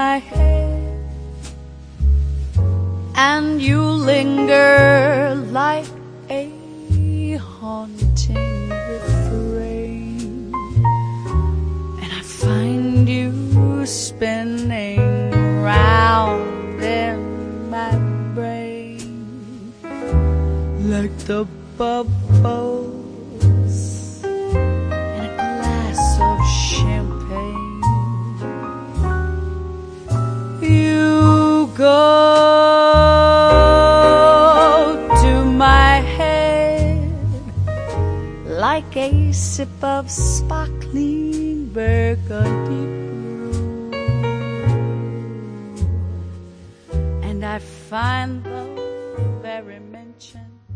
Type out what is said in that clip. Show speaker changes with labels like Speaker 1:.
Speaker 1: my head, and you linger like a haunting refrain, and I find you spinning round in my brain like the bubbles in a glass of champagne. You go to my head like a sip of sparkling burgundy brew, and I find the very mention